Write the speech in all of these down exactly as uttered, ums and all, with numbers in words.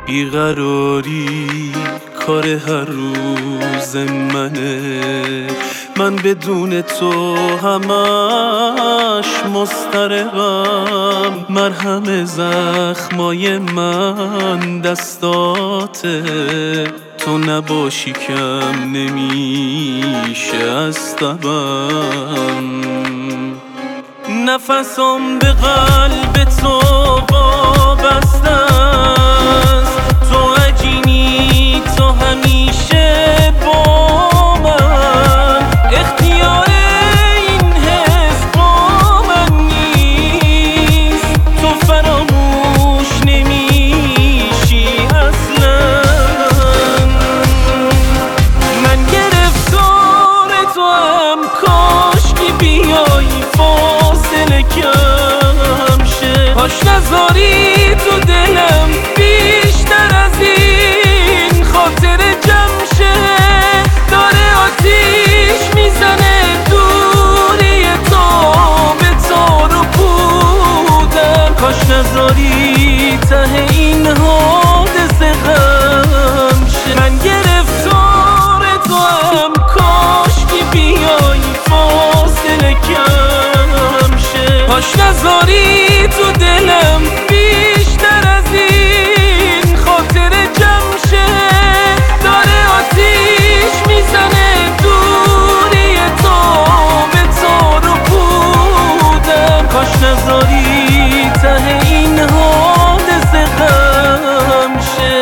بیقراری کار هر روز منه، من بدون تو همش مضطربم. مرهم زخمای من دستاته، تو نباشی کم نمیشه از تبم. نفسم به قلب تو وابسته است، تو عجینی تو همیشه با من. اختیار این حس با من نیست، تو فراموش نمیشی اصلا. من گرفتار تو هم، کاشکی بیایی فاصله کم شه. کاش نذاری تو دلم بیشتر از این خاطر جمع شه. داره آتیش میزنه دوری تو به تار و پودم. کاش نذاری ته این حادثه غم شه. من گرفتار تو هم، کاشکی بیایی فاصله کم شه. کاش نذاری تو دلم بیشتر از این خاطر جمع شه. داره آتیش میزنه دوری تو به تار و پودم. کاش نذاری ته این حادثه غم شه.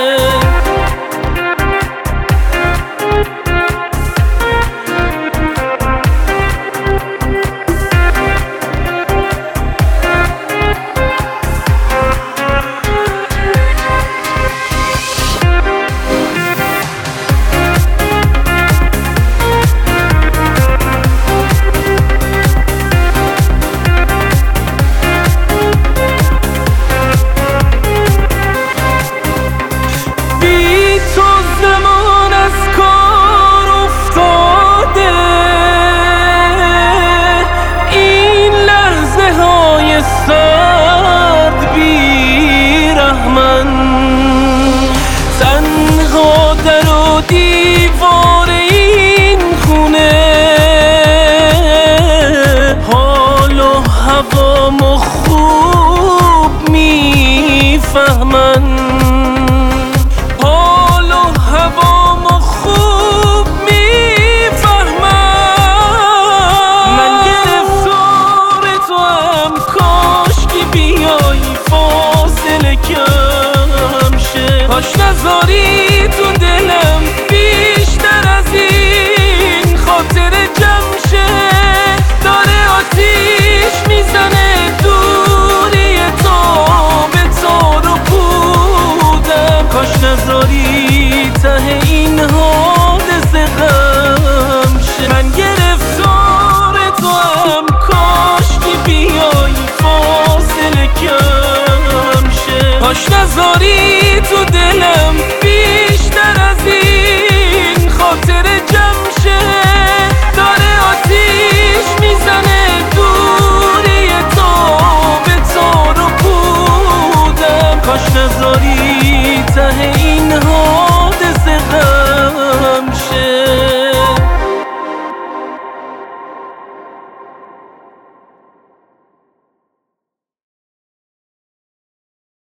سرد بیرحمن، تنها در و دیوار این خونه، حال و هوامو خوب میفهمن. حال و هوامو خوب میفهمن. من گرفتار تو هم، کاشکی بیایی فاصله کم شه. کاش نذاری تو دلم بیشتر از این خاطر جمع شه. داره آتیش میزنه دوری تو به تار و پودم. کاش نذاری ته این حادثه غم شه. من گرفتار تو هم، کاشکی بیایی فاصله کم شه. کاش نذاری تو دلم بیشتر از این خاطر جمع شه. داره آتیش میزنه دوری تو به تار و پودم. کاش نذاری ته این